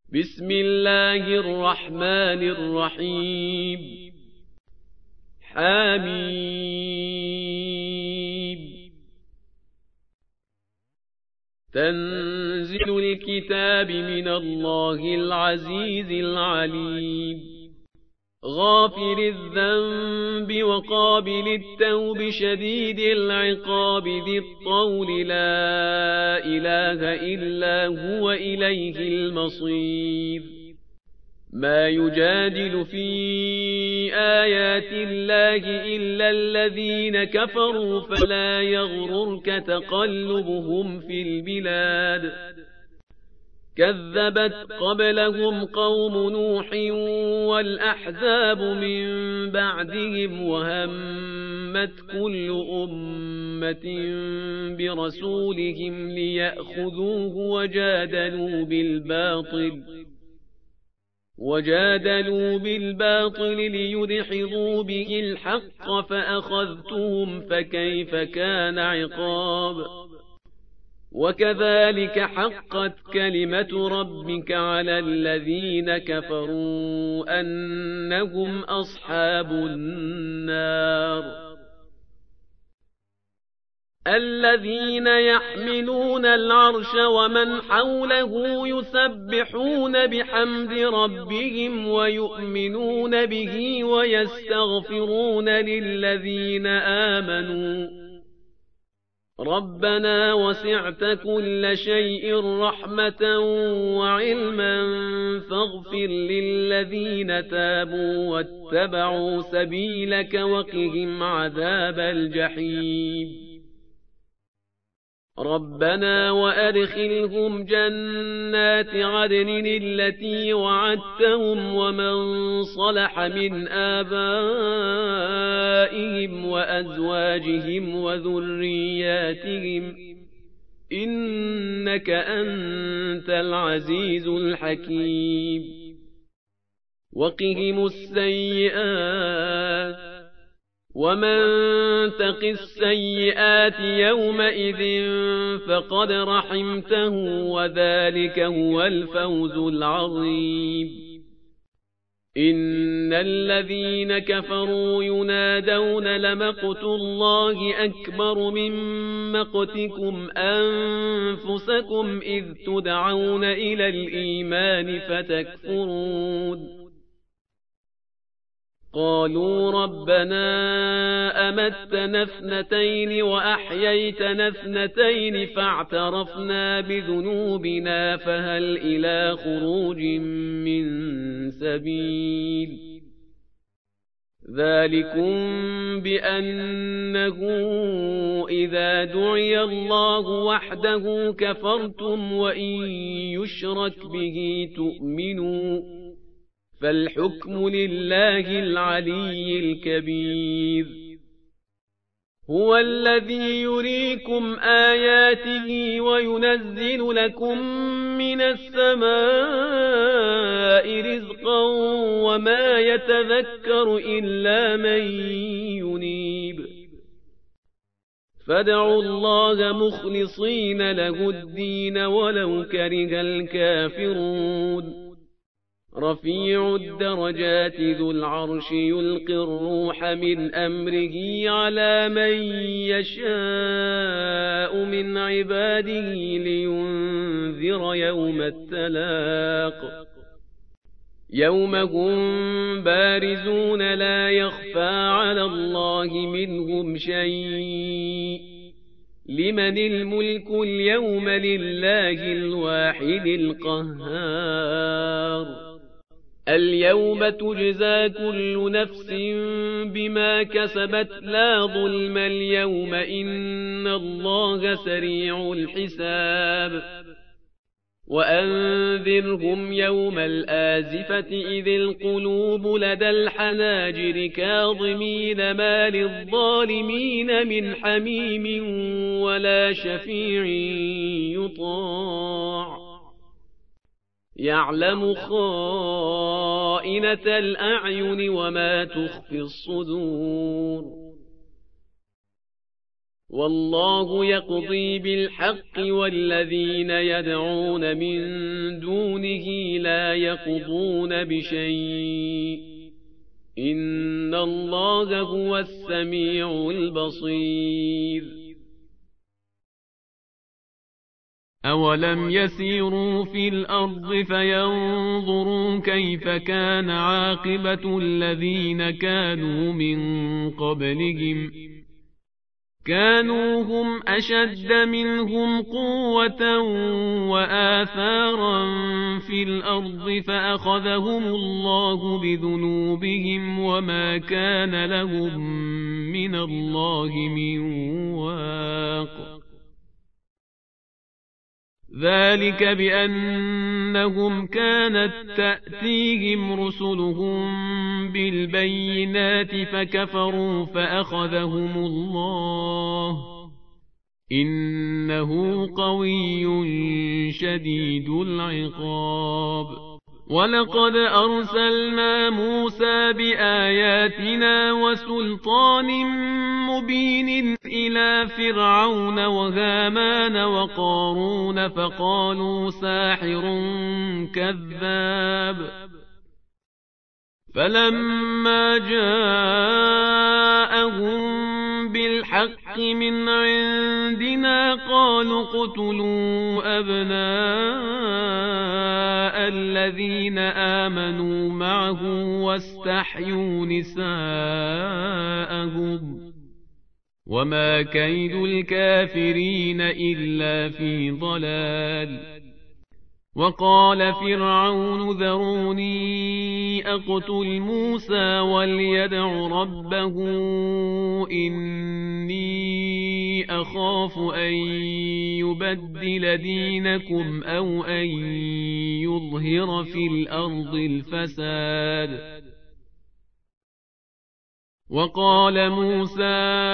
بسم الله الرحمن الرحيم حميم تنزيل الكتاب من الله العزيز العليم غافر الذنب وقابل التوب شديد العقاب ذي الطول لا إله إلا هو إليه المصير ما يجادل في آيات الله إلا الذين كفروا فلا يغررك تقلبهم في البلاد كذبت قبلهم قوم نوح والأحزاب من بعدهم وهمت كل أمة برسولهم ليأخذوه وجادلوا بالباطل ليدحضوا به الحق فأخذتهم فكيف كان عقاب وكذلك حقت كلمة ربك على الذين كفروا أنهم أصحاب النار الذين يحملون العرش ومن حوله يسبحون بحمد ربهم ويؤمنون به ويستغفرون للذين آمنوا ربنا وسعت كل شيء رحمة وعلما فاغفر للذين تابوا واتبعوا سبيلك وقهم عذاب الجحيم ربنا وأدخلهم جنات عدن التي وعدتهم ومن صلح من آبائهم وأزواجهم وذرياتهم إنك أنت العزيز الحكيم وقهم السيئات ومن تق السيئات يومئذ فقد رحمته وذلك هو الفوز العظيم إن الذين كفروا ينادون لمقت الله أكبر من مقتكم أنفسكم إذ تدعون إلى الإيمان فتكفرون قالوا ربنا أمتنا اثنتين وأحييتنا اثنتين فاعترفنا بذنوبنا فهل إلى خروج من سبيل ذلكم بأنه إذا دعي الله وحده كفرتم وإن يشرك به تؤمنوا فالحكم لله العلي الكبير هو الذي يريكم آياته وينزل لكم من السماء رزقا وما يتذكر إلا من ينيب فادعوا الله مخلصين له الدين ولو كره الكافرون رفيع الدرجات ذو العرش يلقي الروح من أمره على من يشاء من عباده لينذر يوم التلاق يوم هم بارزون لا يخفى على الله منهم شيء لمن الملك اليوم لله الواحد القهار اليوم تجزى كل نفس بما كسبت لا ظلم اليوم إن الله سريع الحساب وأنذرهم يوم الآزفة إذ القلوب لدى الحناجر كاظمين ما للظالمين من حميم ولا شفيع يطاع يعلم خائنة الأعين وما تخفي الصدور والله يقضي بالحق والذين يدعون من دونه لا يقضون بشيء إن الله هو السميع البصير أولم يسيروا في الأرض فينظروا كيف كان عاقبة الذين كانوا من قبلهم كانوا هم أشد منهم قوة وآثارا في الأرض فأخذهم الله بذنوبهم وما كان لهم من الله من واق ذلك بأنهم كانت تأتيهم رسلهم بالبينات فكفروا فأخذهم الله إنه قوي شديد العقاب ولقد أرسلنا موسى بآياتنا وسلطان مبين إلى فرعون وهامان وقارون فقالوا ساحر كذاب فلما جاءهم بالحق من عندنا قالوا اقتلوا أبناء الذين آمنوا معه واستحيوا نساءهم وما كيد الكافرين إلا في ضلال وقال فرعون ذروني أقتل موسى وليدع ربه إني أخاف أن يبدل دينكم أو أن يظهر في الأرض الفساد وقال موسى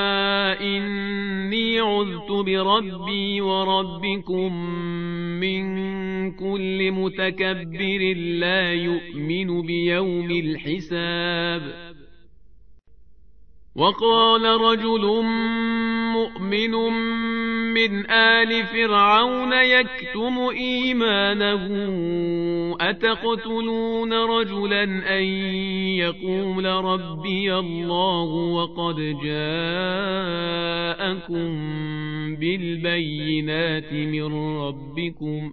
إني عذت بربي وربكم من كل متكبر لا يؤمن بيوم الحساب وقال رجل مؤمن من آل فرعون يكتم إيمانه أتقتلون رجلا أن يقول ربي الله وقد جاءكم بالبينات من ربكم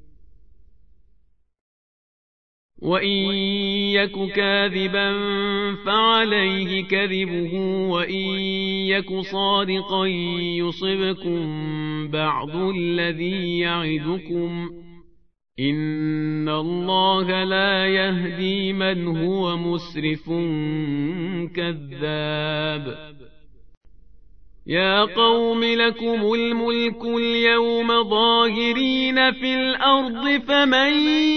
وإن يك كاذبا فعليه كذبه وإن يك صادقا يصبكم بعض الذي يعدكم إن الله لا يهدي من هو مسرف كذاب يا قوم لكم الملك اليوم ظاهرين في الأرض فمن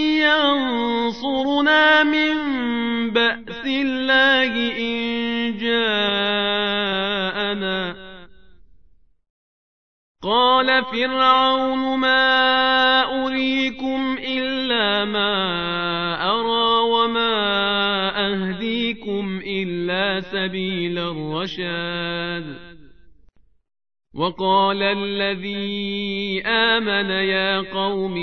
ينصرنا من بأس الله إن جاءنا قال فرعون ما أريكم إلا ما أرى وما أهديكم إلا سبيل الرشاد وقال الذي آمن يا قوم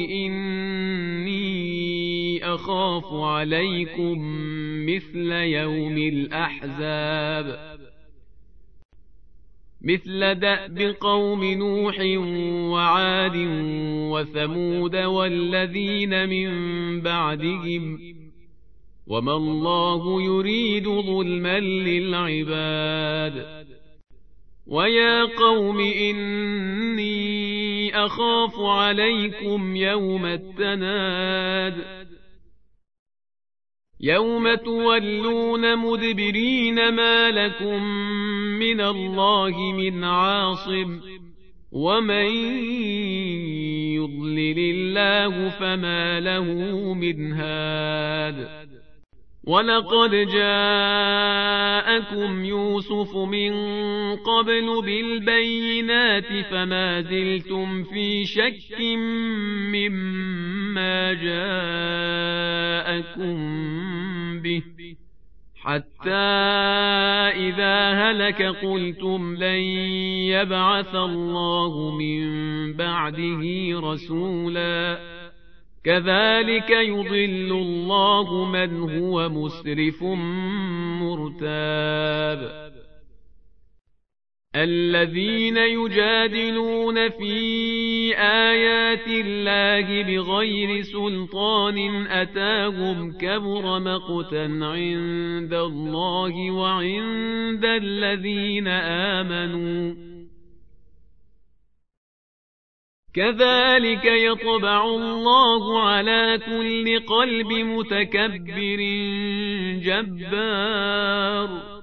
إني أخاف عليكم مثل يوم الأحزاب مثل دأب قوم نوح وعاد وثمود والذين من بعدهم وما الله يريد ظلما للعباد ويا قوم إني أخاف عليكم يوم التناد يوم تولون مدبرين ما لكم من الله من عاصم ومن يضلل الله فما له من هاد ولقد جاءكم يوسف من قبل بالبينات فما زلتم في شك مما جاءكم به حتى إذا هلك قلتم لن يبعث الله من بعده رسولا كذلك يضل الله من هو مسرف مرتاب الذين يجادلون في آيات الله بغير سلطان أتاهم كبر مقتا عند الله وعند الذين آمنوا كذلك يطبع الله على كل قلب متكبر جبار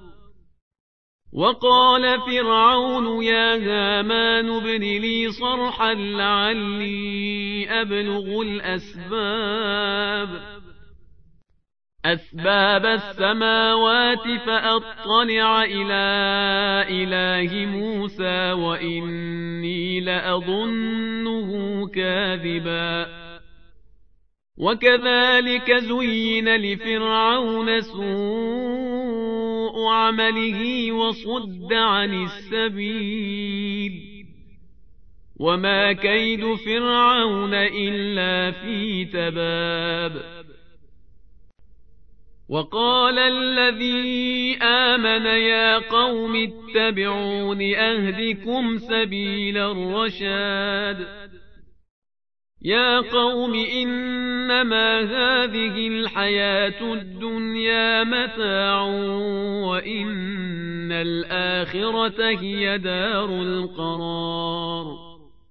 وقال فرعون يا هامان ابن لي صرحا لعلي أبلغ أسباب السماوات فأطلع إلى إله موسى وإني لأظنه كاذبا وكذلك زين لفرعون سوء عمله وصد عن السبيل وما كيد فرعون إلا في تباب وقال الذي آمن يا قوم اتبعون أهدكم سبيل الرشاد يا قوم إنما هذه الحياة الدنيا متاع وإن الآخرة هي دار القرار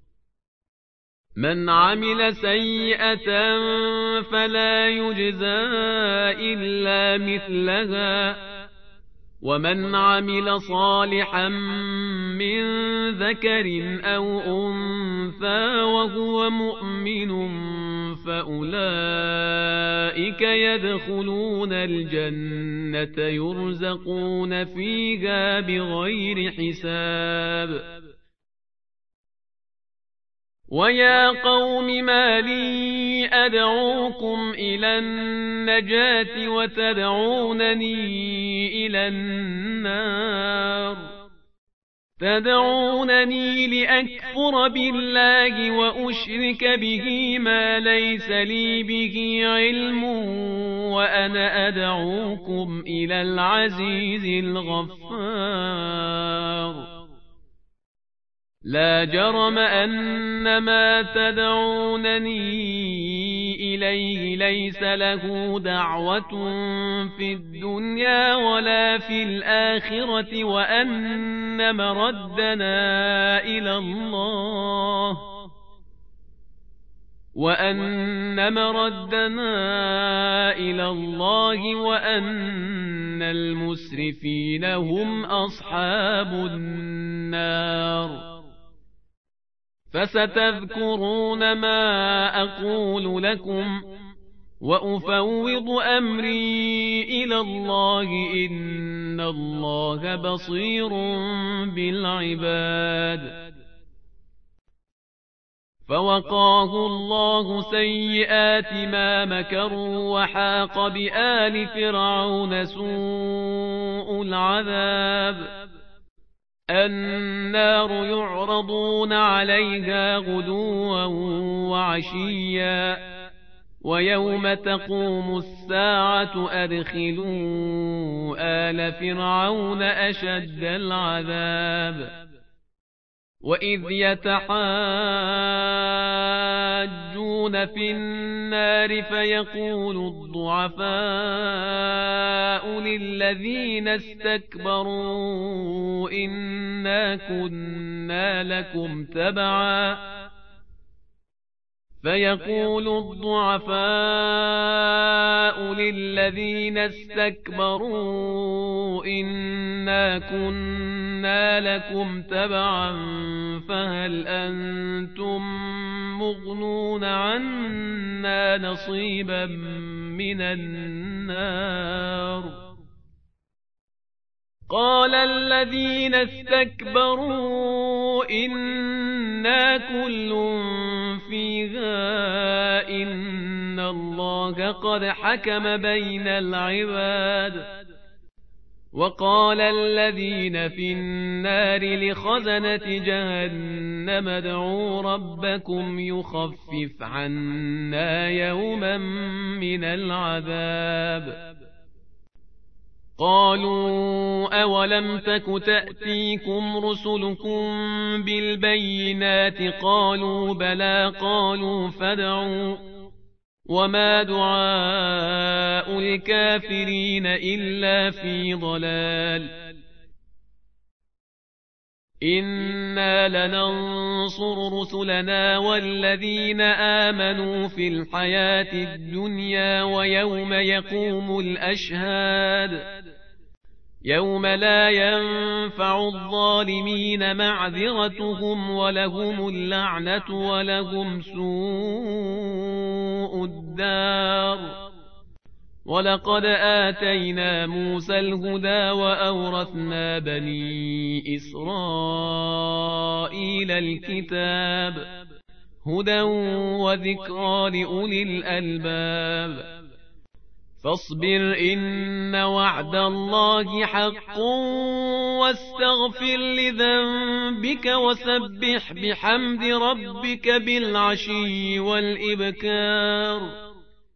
من عمل سيئة فلا يجزى إلا مثلها ومن عمل صالحا من ذكر أو أنثى وهو مؤمن فأولئك يدخلون الجنة يرزقون فيها بغير حساب ويا قوم ما لي أدعوكم إلى النجاة وتدعونني إلى النار تدعونني لأكفر بالله وأشرك به ما ليس لي به علم وأنا أدعوكم إلى العزيز الغفار لا جرم أن ما تدعونني إليه ليس له دعوة في الدنيا ولا في الآخرة وأن مردنا إلى الله وأن المسرفين هم أصحاب النار فستذكرون ما أقول لكم وأفوض أمري إلى الله إن الله بصير بالعباد فوقاه الله سيئات ما مكروا وحاق بآل فرعون سوء العذاب النار يعرضون عليها غدوا وعشيا ويوم تقوم الساعة أدخلوا آل فرعون أشد العذاب وإذ يتحاجون في النار فيقول الضعفاء للذين استكبروا إنا كنا لكم تبعا فهل أنتم مغنون عنا نصيبا من النار قال الذين استكبروا إنا كل فيها إن الله قد حكم بين العباد وقال الذين في النار لخزنة جهنم ادعوا ربكم يخفف عنا يوما من العذاب قالوا أولم تك تأتيكم رسلكم بالبينات قالوا بلى قالوا فادعوا وما دعاء الكافرين إلا في ضلال إنا لننصر رسلنا والذين آمنوا في الحياة الدنيا ويوم يقوم الأشهاد يوم لا ينفع الظالمين معذرتهم ولهم اللعنة ولهم سوء الدار ولقد آتينا موسى الهدى وأورثنا بني إسرائيل الكتاب هدى وذكرى لأولي الألباب فاصبر إن وعد الله حق واستغفر لذنبك وسبح بحمد ربك بالعشي والإبكار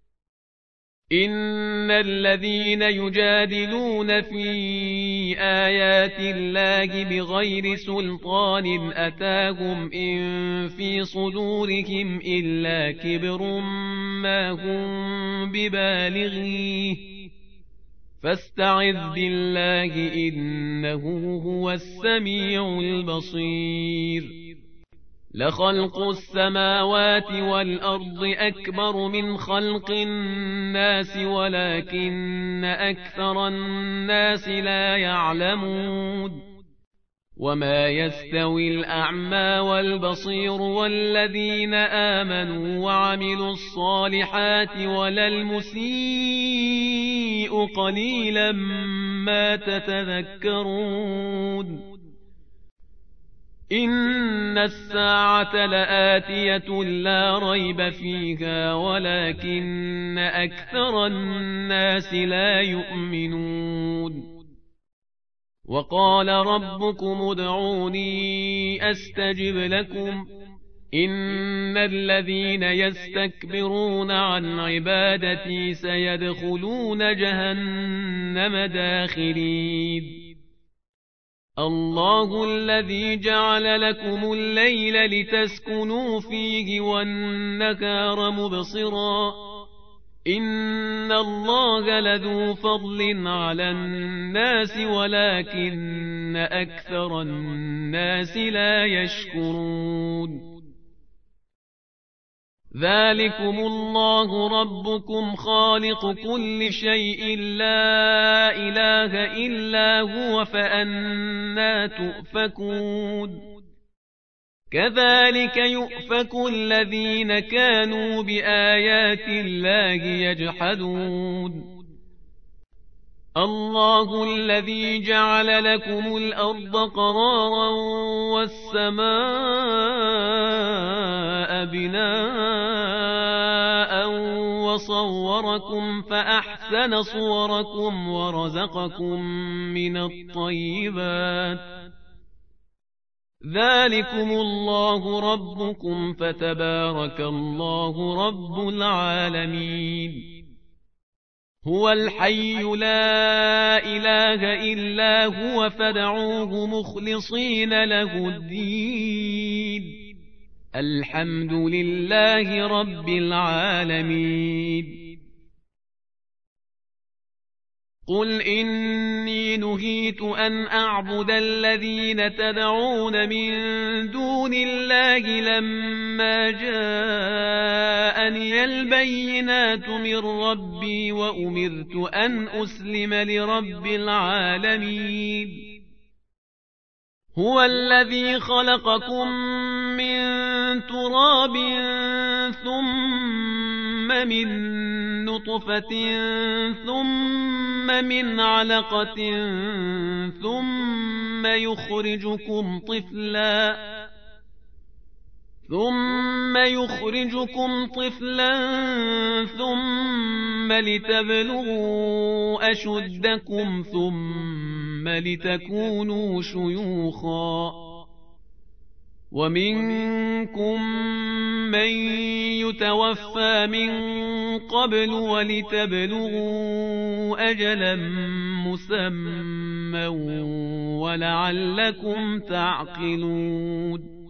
إن الذين يجادلون في آيات الله بغير سلطان أتاهم إن في صدورهم إلا كبر ما هم ببالغيه فاستعذ بالله إنه هو السميع البصير لخلق السماوات والأرض أكبر من خلق الناس ولكن أكثر الناس لا يعلمون وما يستوي الأعمى والبصير والذين آمنوا وعملوا الصالحات ولا المسيء قليلا ما تتذكرون إن الساعة لآتية لا ريب فيها ولكن أكثر الناس لا يؤمنون وقال ربكم ادعوني أستجب لكم إن الذين يستكبرون عن عبادتي سيدخلون جهنم داخرين الله الذي جعل لكم الليل لتسكنوا فيه والنهار مبصرا إن الله لذو فضل على الناس ولكن أكثر الناس لا يشكرون ذلكم الله ربكم خالق كل شيء لا إله إلا هو فأنى تؤفكون كذلك يؤفك الذين كانوا بآيات الله يجحدون الله الذي جعل لكم الأرض قرارا والسماء بناء وصوركم فأحسن صوركم ورزقكم من الطيبات ذلكم الله ربكم فتبارك الله رب العالمين هو الحي لا إله إلا هو فادعوه مخلصين له الدين الحمد لله رب العالمين قل إني نهيت أن أعبد الذين تدعون من دون الله لما جاءني البينات من ربي وأمرت أن أسلم لرب العالمين هو الذي خلقكم من تراب ثم من نطفة ثم من علقة ثم يخرجكم طفلا ثم يخرجكم طفلا ثم لتبلغوا أشدكم ثم لتكونوا شيوخا ومنكم من يتوفى من قبل ولتبلغوا أجلا مسمى ولعلكم تعقلون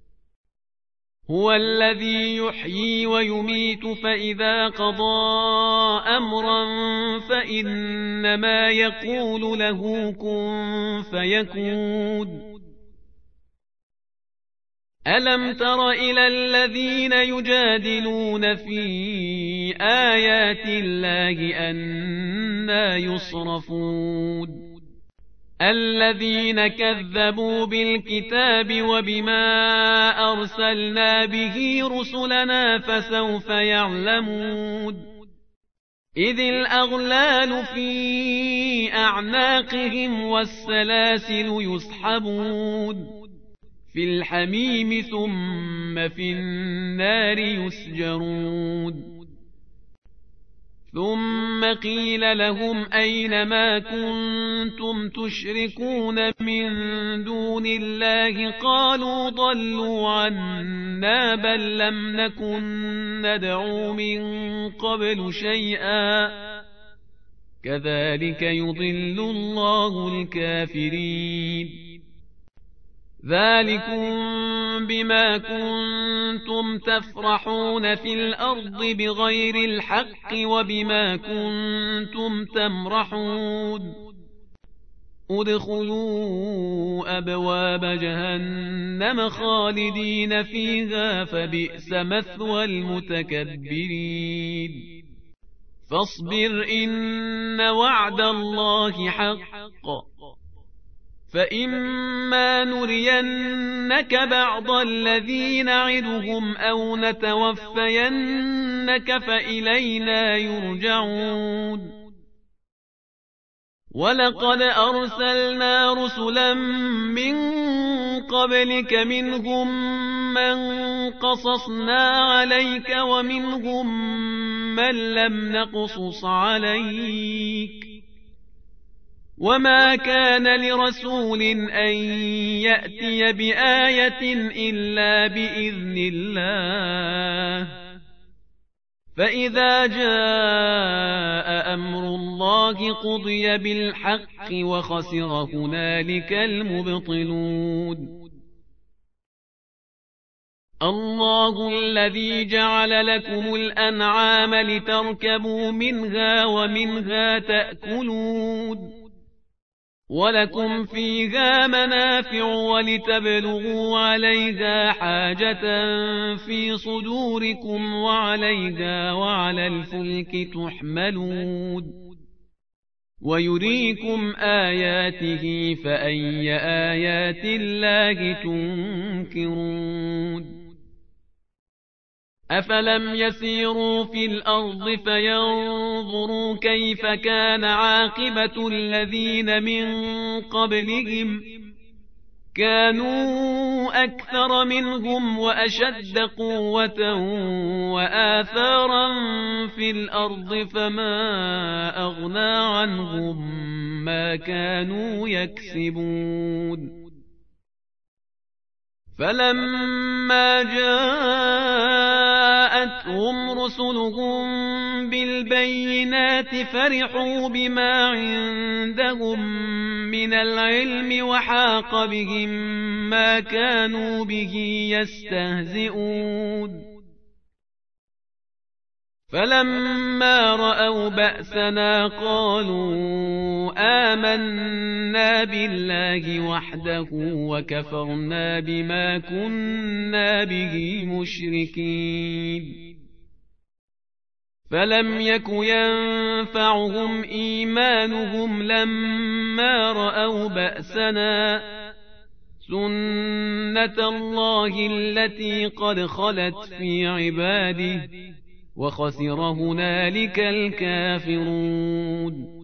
هو الذي يحيي ويميت فإذا قضى أمرا فإنما يقول له كن فيكون ألم تر إلى الذين يجادلون في آيات الله أنى يصرفون الذين كذبوا بالكتاب وبما أرسلنا به رسلنا فسوف يعلمون إذ الأغلال في أعناقهم والسلاسل يسحبون في الحميم ثم في النار يسجرون ثم قيل لهم أين ما كنتم تشركون من دون الله قالوا ضلوا عنا بل لم نكن ندعو من قبل شيئا كذلك يضل الله الكافرين ذلكم بما كنتم تفرحون في الأرض بغير الحق وبما كنتم تمرحون ادخلوا أبواب جهنم خالدين فيها فبئس مثوى المتكبرين فاصبر إن وعد الله حق فإما نرينك بعض الذي نعدهم أو نتوفينك فإلينا يرجعون ولقد أرسلنا رسلا من قبلك منهم من قصصنا عليك ومنهم من لم نقصص عليك وما كان لرسول أن يأتي بآية إلا بإذن الله فإذا جاء أمر الله قضي بالحق وخسر هنالك المبطلون الله الذي جعل لكم الأنعام لتركبوا منها ومنها تأكلون ولكم فيها منافع ولتبلغوا عليها حاجة في صدوركم وعليها وعلى الفلك تحملون ويريكم آياته فأي آيات الله تنكرون أفلم يسيروا في الأرض فينظروا كيف كان عاقبة الذين من قبلهم كانوا أكثر منهم وأشد قوة وآثارا في الأرض فما أغنى عنهم ما كانوا يكسبون فلما جاءتهم رسلهم بالبينات فرحوا بما عندهم من العلم وحاق بهم ما كانوا به يستهزئون فلما رأوا بأسنا قالوا آمنا بالله وحده وكفرنا بما كنا به مشركين فلم يك ينفعهم إيمانهم لما رأوا بأسنا سنة الله التي قد خلت في عباده وخسر هنالك الكافرون